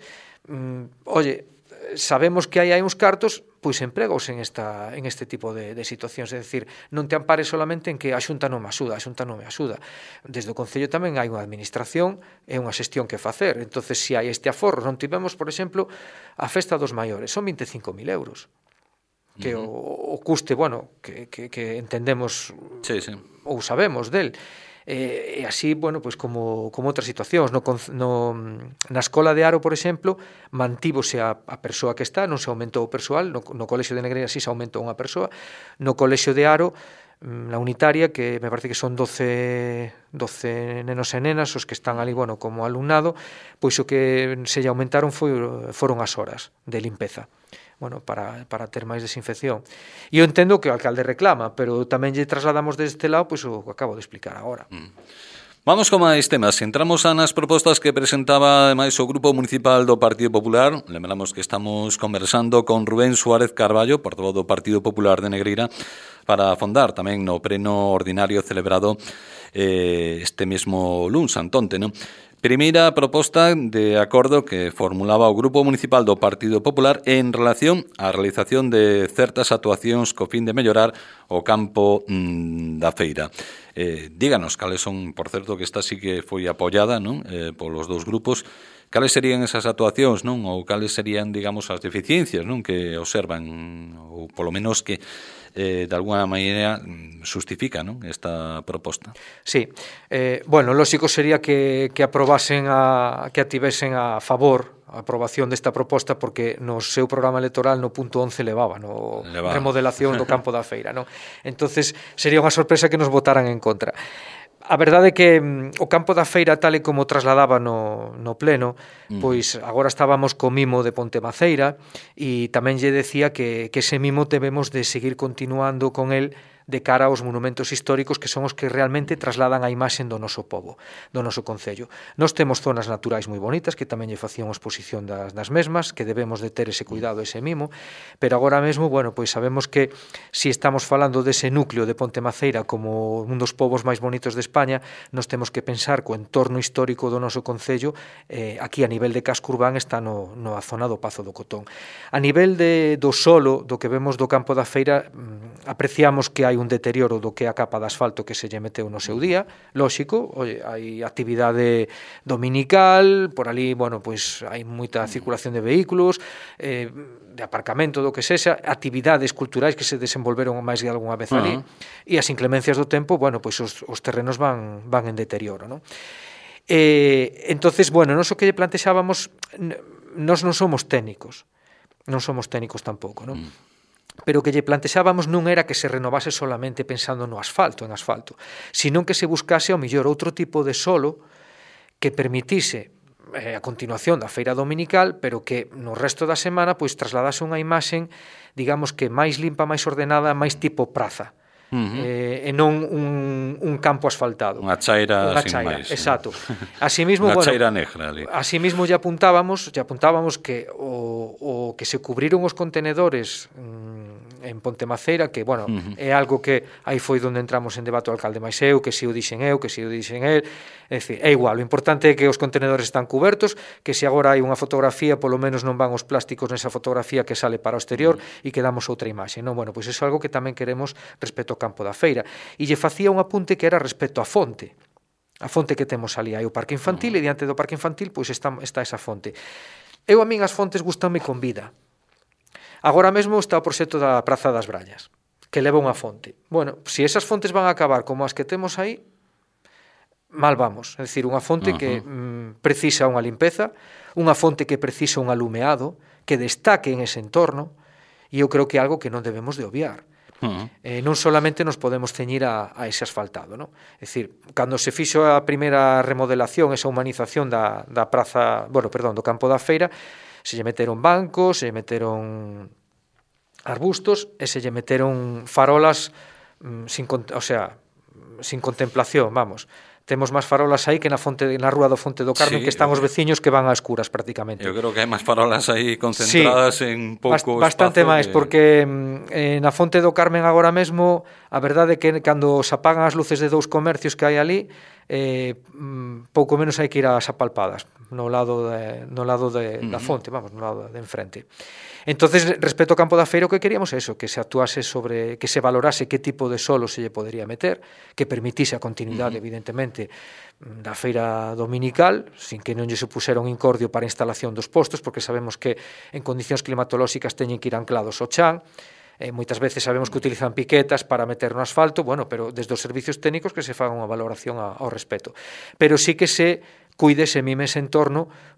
sabemos que hai uns cartos, pois empregos en este tipo de situacións, é dicir, non te ampares solamente en que a Xunta non me axuda, desde o Concello tamén hai unha administración e unha xestión que facer, entonces se hai este aforro, non tivemos, por exemplo, a festa dos maiores, son 25.000 euros, que o custe, bueno, que entendemos, sí, ou sabemos del. E así, bueno, pois como outras situacións na escola de Aro, por exemplo, mantívose a persoa que está, non se aumentou o persoal, no Colexio de Negreira si se aumentou unha persoa, no Colexio de Aro na unitaria, que me parece que son 12 nenos e nenas os que están ali, bueno, como alumnado, pois o que se lle aumentaron foron as horas de limpeza, bueno, para ter máis desinfección. E eu entendo que o alcalde reclama, pero tamén lle trasladamos deste lado pois o que acabo de explicar agora. Vamos con máis temas. Entramos nas propostas que presentaba ademais o Grupo Municipal do Partido Popular. Lembramos que estamos conversando con Rubén Suárez Carballo, portavoz do Partido Popular de Negreira, para afondar tamén no pleno ordinario celebrado este mesmo luns, Santonte, non? Primeira proposta de acordo que formulaba o Grupo Municipal do Partido Popular en relación á realización de certas actuacións co fin de mellorar o campo da feira. Díganos cales son, por certo, que esta sí que foi apoiada, non? Polos dous grupos. Cales serían esas actuacións, non? Ou cales serían, digamos, as deficiencias, non? Que observan, ou polo menos que de alguna maneira justifica, non? Esta proposta. Sí, bueno, lógico sería que aprobasen que ativesen a favor a aprobación desta proposta, porque no seu programa electoral no punto 11 levaba remodelación do campo da feira, non? Entonces sería unha sorpresa que nos votaran en contra. A verdade é que o campo da feira, tal e como trasladaba no pleno, pois agora estábamos co mimo de Pontemaceira, e tamén lle decía que ese mimo debemos de seguir continuando con el de cara aos monumentos históricos, que son os que realmente trasladan a imaxe do noso pobo, do noso concello. Nós temos zonas naturais moi bonitas, que tamén lle facían exposición das mesmas, que debemos de ter ese cuidado, ese mimo, pero agora mesmo, bueno, pois sabemos que si estamos falando dese núcleo de Pontemaceira como un dos povos máis bonitos de España, nos temos que pensar co entorno histórico do noso concello, aquí a nivel de casco urbán está na zona do Pazo do Cotón. A nivel do solo, do que vemos do campo da feira, apreciamos que hai un deterioro do que a capa de asfalto que se lle meteu no seu día, lóxico, hai actividade dominical, por ali, bueno, pois hai moita circulación de vehículos, de aparcamento, do que sexa, actividades culturais que se desenvolveron máis de algunha vez ali, e as inclemencias do tempo, bueno, pois os terrenos van en deterioro, non? Entonces, bueno, nós o que lle plantexábamos, nós non somos técnicos tampouco, non? Pero o que lle plantexábamos non era que se renovase solamente pensando en asfalto, sino que se buscase ao mellor outro tipo de solo que permitise a continuación da feira dominical, pero que no resto da semana pois trasladase unha imaxe, digamos que máis limpa, máis ordenada, máis tipo praza. E non un campo asfaltado. Unha chaira sin máis. Exacto. Asimismo, unha chaira negra ali. Asimismo lle apuntábamos que o que se cubriron os contenedores en Pontemaceira, que, bueno, é algo que aí foi onde entramos en debate o alcalde máis eu, que si o dixen eu, que si o dixen el, é dicir, é igual, o importante é que os contenedores están cubertos, que se agora hai unha fotografía, polo menos non van os plásticos nesa fotografía que sale para o exterior e que damos outra imaxe, non? Bueno, pois iso é algo que tamén queremos respecto ao campo da feira. E lle facía un apunte que era respecto á fonte. A fonte que temos ali, hai o parque infantil, e diante do parque infantil pois está esa fonte. Eu a min as fontes gustanme con vida. Agora mesmo está o proxecto da Praza das Brallas, que leva unha fonte. Bueno, se esas fontes van a acabar como as que temos aí, mal vamos. É dicir, unha fonte que precisa unha limpeza, unha fonte que precisa un alumeado, que destaque en ese entorno, e eu creo que é algo que non debemos de obviar. Non solamente nos podemos ceñir a ese asfaltado, non? É dicir, cando se fixo a primeira remodelación, esa humanización da praza, do campo da feira, se lle meteron bancos, se lle meteron arbustos e se lle meteron farolas sin contemplación, vamos. Temos máis farolas aí que na rúa do Fonte do Carmen, que están os veciños que van a escuras prácticamente. Eu creo que hai máis farolas aí concentradas en pouco bastante máis, porque na Fonte do Carmen agora mesmo, a verdade é que cando se apagan as luces de dous comercios que hai ali, pouco menos hai que ir ás apalpadas no lado da fonte, vamos, no lado de enfrente. Entonces, respecto ao campo da feira, o que queríamos é eso, que se actuase que se valorase que tipo de solo se lle podería meter, que permitise a continuidade, evidentemente, da feira dominical, sin que non lle supusera un incordio para a instalación dos postos, porque sabemos que en condicións climatolóxicas teñen que ir anclados ao chan, moitas veces sabemos que utilizan piquetas para meter no asfalto, bueno, pero desde os servicios técnicos que se faga unha valoración ao respecto. Pero sí que se cuide, se mime ese entorno,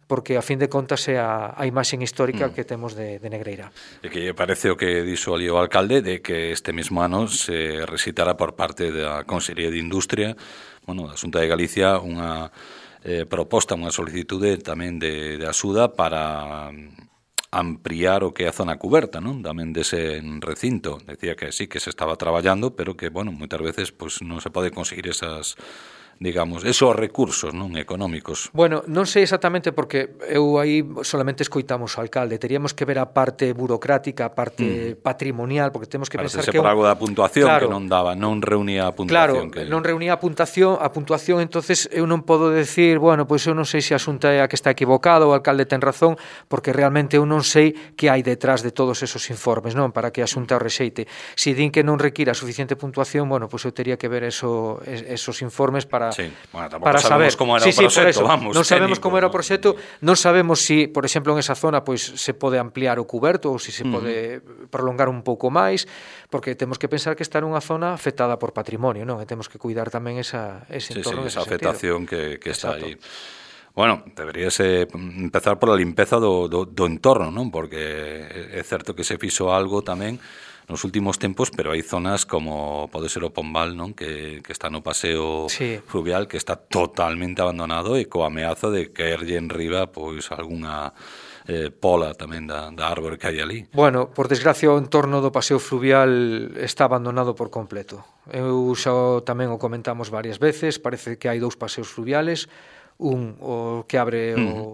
porque a fin de contas é a imaxe histórica que temos de Negreira. E que parece o que dixo ali o alcalde de que este mesmo ano se recitara por parte da Consellería de Industria, bueno, da Xunta de Galicia, unha proposta, unha solicitude tamén de axuda para ampliar o que é a zona cuberta, non? Tamén dese recinto. Decía que sí, que se estaba traballando, pero que, bueno, moitas veces pues, non se pode conseguir esas, digamos, esos recursos non económicos. Bueno, non sei exactamente porque eu aí solamente escoitamos o alcalde, teríamos que ver a parte burocrática, a parte patrimonial, porque temos que pensar que por algo da puntuación, claro, que non daba, non reunía a puntuación. Claro, non reunía a puntuación, entonces eu non podo decir, bueno, pois eu non sei se a Xunta é a que está equivocada, o alcalde ten razón, porque realmente eu non sei que hai detrás de todos esos informes, non, para que a Xunta o rexeite. Se din que non requira suficiente puntuación, bueno, pois eu teria que ver esos informes para sí. Bueno, para saber como era o proxecto, vamos. Non sabemos como era o proxecto, non sabemos si, por exemplo, en esa zona pois se pode ampliar o cuberto ou se pode prolongar un pouco máis, porque temos que pensar que está nunha zona afectada por patrimonio, non? E temos que cuidar tamén ese entorno, esa afectación que está aí. Bueno, deberías empezar por a limpeza do entorno, non? Porque é certo que se fixo algo tamén nos últimos tempos, pero hai zonas como pode ser o Pombal, non? Que está no paseo fluvial, que está totalmente abandonado e coa ameaza de caerlle en riba pois algunha pola tamén da árbore que hai ali. Bueno, por desgracia o entorno do paseo fluvial está abandonado por completo. Eu xa tamén o comentamos varias veces, parece que hai 2 paseos fluviales, un o que abre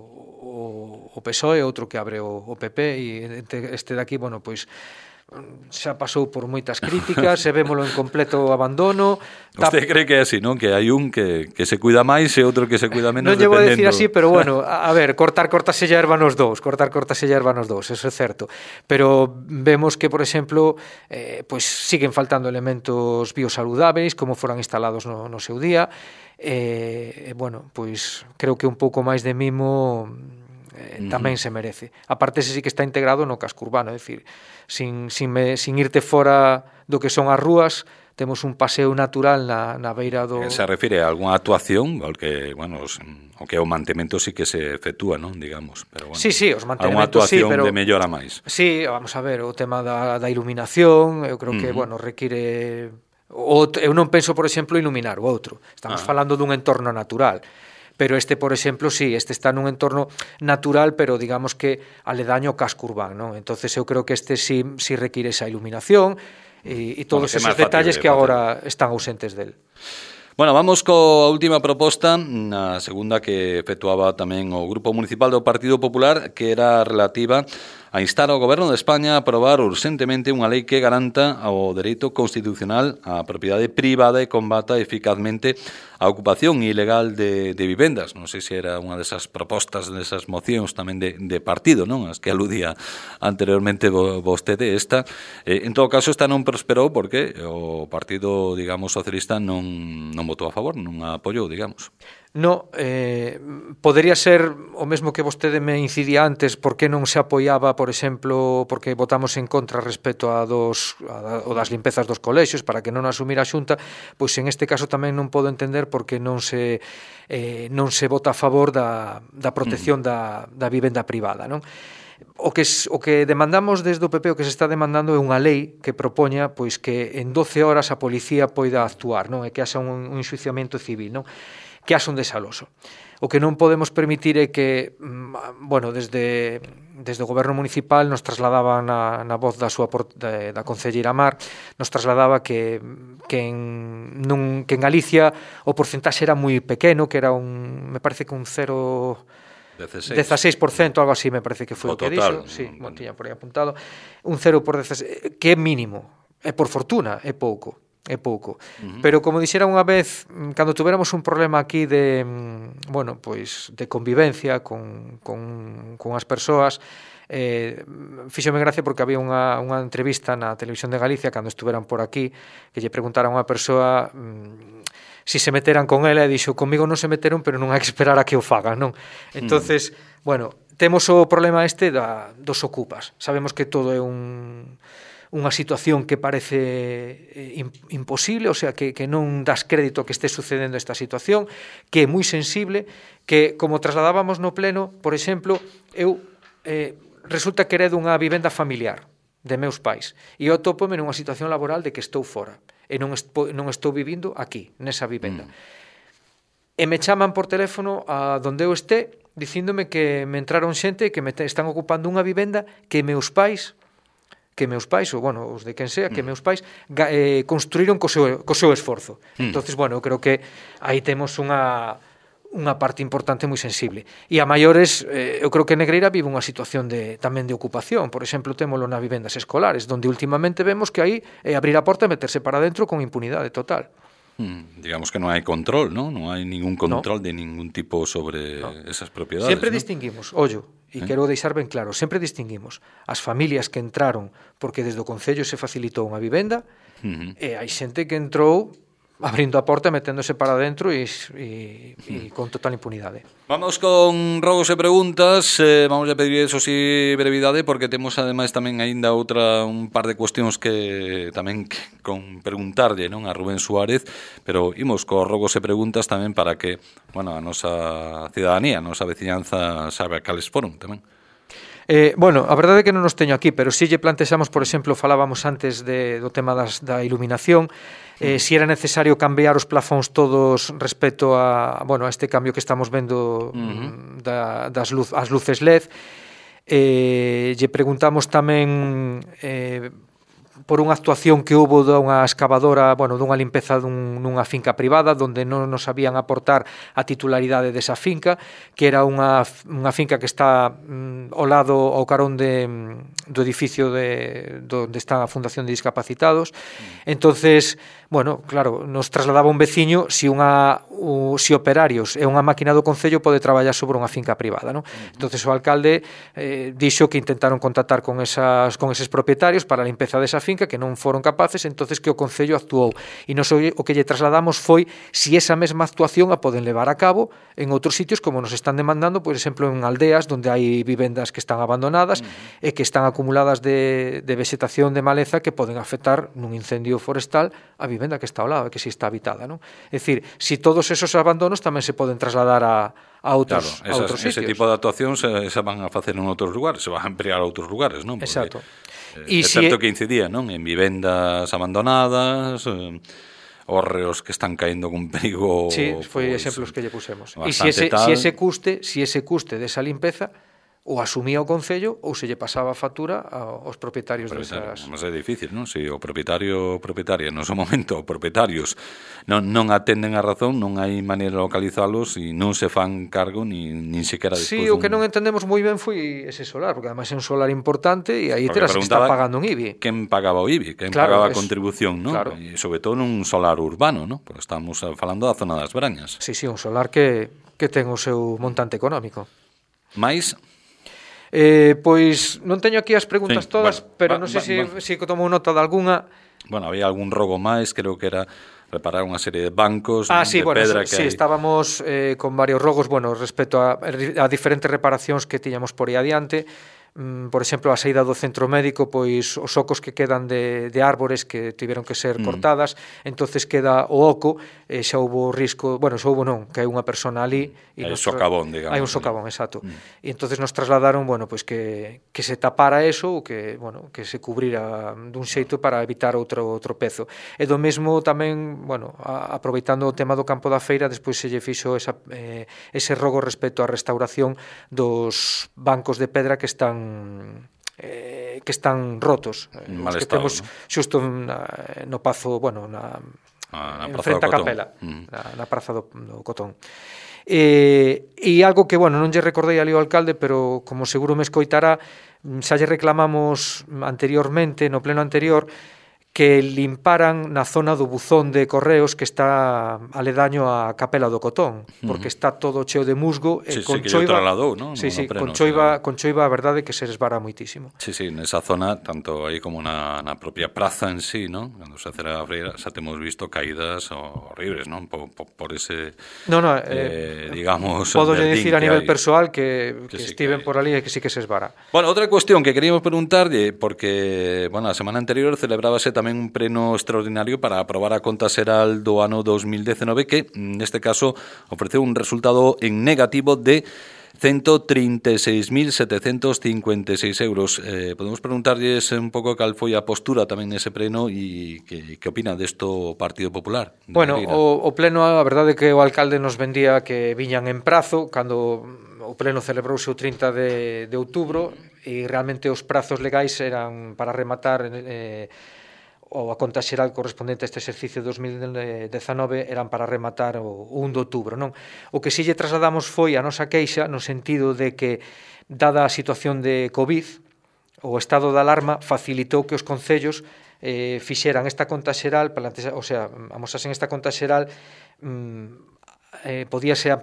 o PSOE, outro que abre o PP, e este daqui, bueno, pois xa pasou por moitas críticas, se vémolo en completo abandono. Usted cree que é así, non? Que hai un que se cuida máis e outro que se cuida menos. Non llevo a decir así, pero bueno, a ver, cortase yerba nos dous, eso é certo. Pero vemos que, por exemplo, pois siguen faltando elementos biosaludáveis, como foran instalados no seu día. Bueno, pois creo que un pouco máis de mimo tamén se merece. A parte ese sí que está integrado no casco urbano, é dicir, sin irte fora do que son as rúas, temos un paseo natural na beira do... Se refire a algunha actuación, porque, bueno, o que é o mantemento sí que se efectúa, non, digamos, pero bueno. Sí, os mantementos sí, pero... de mellora máis. Sí, vamos a ver, o tema da iluminación, eu creo que, bueno, require... Eu non penso, por exemplo, iluminar o outro. Estamos falando dun entorno natural. Pero este, por exemplo, sí, este está nun entorno natural, pero digamos que aledaño ao casco urbano, non? Entonces eu creo que este sí require esa iluminación e todos esos detalles que agora están ausentes del. Bueno, vamos coa última proposta, na segunda que efectuaba tamén o Grupo Municipal do Partido Popular, que era relativa a instar ao Goberno de España a aprobar urgentemente unha lei que garanta o dereito constitucional á propiedade privada e combata eficazmente a ocupación ilegal de vivendas. Non sei se era unha desas propostas, desas mocións tamén de partido, non? As que aludía anteriormente vostede esta. En todo caso, esta non prosperou porque o Partido, digamos, socialista non votou a favor, non a apoiou, digamos. No, podería ser o mesmo que vostede me incidía antes, por que non se apoiaba, por exemplo, porque votamos en contra respecto das limpezas dos colexios para que non asumira a Xunta, pois en este caso tamén non podo entender porque non se vota a favor da protección da vivenda privada, non? O que demandamos desde o PP, o que se está demandando é unha lei que propoña pois que en 12 horas a policía poida actuar, non? E que haxa un enxuiciamento civil, non? Que haxa un desaloso. O que non podemos permitir é que, bueno, desde o Goberno Municipal nos trasladaban na voz da concelleira Mar, nos trasladaba que en Galicia o porcentaxe era moi pequeno, que era me parece que un 16%, algo así me parece que foi o que dixo. Sí, bueno, tiña por aí apuntado. Un 0 por 16, que é mínimo. É por fortuna, é pouco. Pero como dixera unha vez, cando tuveramos un problema aquí de, bueno, pois de convivencia con as persoas, fíxome gracia porque había unha entrevista na Televisión de Galicia cando estuveran por aquí, que lle preguntaran a unha persoa si se meteran con ela, e dixo, comigo non se meteron, pero non hai que esperar a que o fagan, non? Entonces, bueno, temos o problema dos ocupas. Sabemos que todo é un unha situación que parece imposible, o sea, que non das crédito que este sucedendo esta situación, que é moi sensible, que, como trasladábamos no pleno, por exemplo, eu resulta que heredo unha vivenda familiar de meus pais, e eu tópome nunha situación laboral de que estou fora, e non estou vivindo aquí, nesa vivenda. E me chaman por teléfono a donde eu esté, dicíndome que me entraron xente que me están ocupando unha vivenda que meus pais, ou, bueno, os de quen sea, que meus pais construíron co seu esforzo. Entonces, bueno, eu creo que aí temos unha parte importante moi sensible. E a maiores, eu creo que Negreira vive unha situación tamén de ocupación. Por exemplo, témolo nas vivendas escolares, donde últimamente vemos que aí é abrir a porta e meterse para dentro con impunidade total. Digamos que non hai control, ¿no? Non hai ningún control de ningún tipo sobre esas propiedades. Sempre distinguimos, ollo, e quero deixar ben claro, sempre distinguimos as familias que entraron porque desde o Concello se facilitou unha vivenda e hai xente que entrou abrindo a porta e meténdose para dentro e con total impunidade. Vamos con rogos e preguntas. Vamos a pedir eso si brevidade, porque temos ademais tamén aínda un par de cuestións que tamén con preguntarlle, non, a Rubén Suárez, pero imos co rogos e preguntas tamén para que, bueno, a nosa cidadanía, a nosa veciñanza saiba cales foron tamén. Bueno, a verdade é que non nos teño aquí, pero si lle plantexamos, por exemplo, falábamos antes do tema da iluminación, si era necesario cambiar os plafóns todos respecto a este cambio que estamos vendo as luces LED. Lle preguntamos tamén por unha actuación que houbo dunha excavadora, dunha limpeza nunha finca privada onde non nos sabían aportar a titularidade desa finca, que era unha finca que está ao lado, ao carón do edificio onde está a Fundación de Discapacitados. Entonces, claro, nos trasladaba un veciño si operarios e unha máquina do Concello pode traballar sobre unha finca privada, non? Entonces o alcalde dixo que intentaron contactar con eses propietarios para a limpeza desa finca, que non foron capaces, entonces que o Concello actuou. E nos o que lle trasladamos foi si esa mesma actuación a poden levar a cabo en outros sitios, como nos están demandando, por exemplo, en aldeas onde hai vivendas que están abandonadas e que están acumuladas de vegetación de maleza que poden afectar nun incendio forestal a vivenda que está ao lado, que si está habitada, non? É dicir, si todos esos abandonos tamén se poden trasladar a outros sitios. Ese tipo de actuacións se van a facer en outros lugares, se van a emplear a outros lugares, non? Exacto. É certo que incidía, non? En vivendas abandonadas, hórreos que están caendo con perigo. Sí, foi exemplos que lle pusemos. E si ese custe desa limpeza o asumía o Concello ou se lle pasaba a factura aos propietarios desas... Mas é difícil, non? Se o propietaria, no seu momento, os propietarios non atenden a razón, non hai maneira de localizalos e non se fan cargo nin sequera despois. Sí, o que non entendemos moi ben foi ese solar, porque además é un solar importante e aí terás que estar pagando un IBI. Quen pagaba o IBI? Quen pagaba a contribución, non? Claro. E sobre todo nun solar urbano, non? Porque estamos falando da zona das Brañas. Sí, un solar que ten o seu montante económico. Mais... Pois non teño aquí as preguntas todas, pero non sei se tomo nota de alguna. Había algún rogo máis, creo que era reparar unha serie de bancos de pedra que hai. Estábamos con varios rogos, respecto a diferentes reparacións que tiñamos por aí adiante. Por exemplo, a saída do centro médico, pois os ocos que quedan de árbores que tiveron que ser cortadas, entonces queda o oco, xa houbo risco, xa houbo non, que hai unha persona ali hai un socavón, digamos. Hai un socavón, exacto. E entonces nos trasladaron, pois que se tapara eso, ou que se cubrira dun xeito para evitar outro tropezo. E do mesmo tamén, aproveitando o tema do campo da feira, despois se lle fixo ese rogo respecto á restauración dos bancos de pedra que están rotos, que temos xusto no Pazo, en frente a Capela, na praza do Cotón. E algo que, non lle recordei ali ao alcalde, pero como seguro me escoitará, xa lle reclamamos anteriormente, no pleno anterior, que limparan na zona do buzón de correos que está aledaño á Capela do Cotón, porque está todo cheo de musgo e con choiva. Con choiva a verdade que se resbara moitísimo. Sí, nesa zona, tanto aí como na propia praza en sí, ¿no? Cando se acerca a freira, xa temos visto caídas horribles, ¿no? Por ese, digamos... Podo dicir a nivel persoal que estiven por ali e que sí que se esvara. Bueno, outra cuestión que queríamos preguntarlle, porque, bueno, a semana anterior celebrábase tamén un pleno extraordinario para aprobar a conta xeral do ano 2019 que, neste caso, ofreceu un resultado en negativo de 136.756 euros. Podemos preguntarlles un pouco cal foi a postura tamén nese pleno e que opina desto Partido Popular? Bueno, o pleno, a verdade é que o alcalde nos vendía que viñan en prazo, cando o pleno celebrouse o 30 de outubro e realmente os prazos legais eran para rematar ou a conta xeral correspondente a este exercicio 2019 eran para rematar o 1 de outubro, non? O que si lle trasladamos foi a nosa queixa no sentido de que, dada a situación de COVID, o estado de alarma facilitou que os concellos fixeran esta conta xeral, amosasen esta conta xeral, ampliouse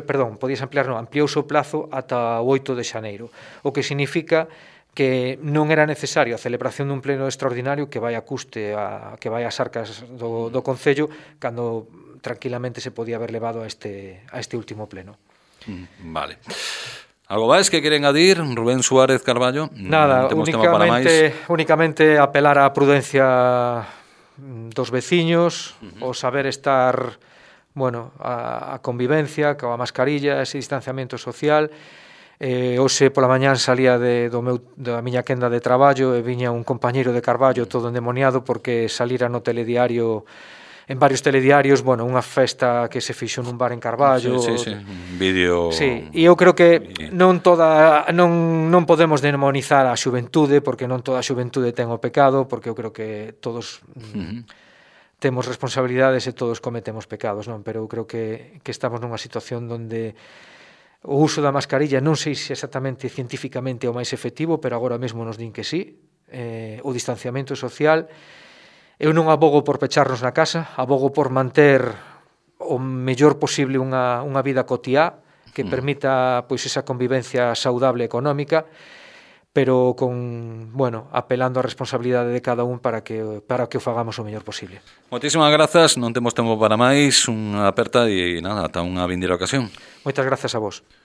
o plazo ata o 8 de xaneiro, o que significa que non era necesario a celebración dun pleno extraordinario que vai a custe, que vai ás arcas do Concello, cando tranquilamente se podía haber levado a este último pleno. Vale. Algo máis que queren adir, Rubén Suárez Carballo? Nada, únicamente apelar á prudencia dos veciños, o saber estar, a convivencia, coa mascarilla, ese distanciamento social. Hoxe pola mañán salía da miña quenda de traballo e viña un compañeiro de Carballo todo endemoniado porque salira no telediario, en varios telediarios, unha festa que se fixo nun bar en Carballo. Sí, un vídeo. Sí, e eu creo que non podemos demonizar a xuventude, porque non toda a xuventude ten o pecado, porque eu creo que todos temos responsabilidades e todos cometemos pecados, non? Pero eu creo que estamos nunha situación onde o uso da mascarilla non sei se exactamente científicamente é o máis efectivo, pero agora mesmo nos din que sí. O distanciamento social. Eu non abogo por pecharnos na casa, abogo por manter o mellor posible unha vida cotiá que permita esa convivencia saudable económica, pero apelando á responsabilidade de cada un para que o fagamos o mellor posible. Moitísimas grazas, non temos tempo para máis, unha aperta e nada, ata unha vindeira ocasión. Moitas grazas a vos.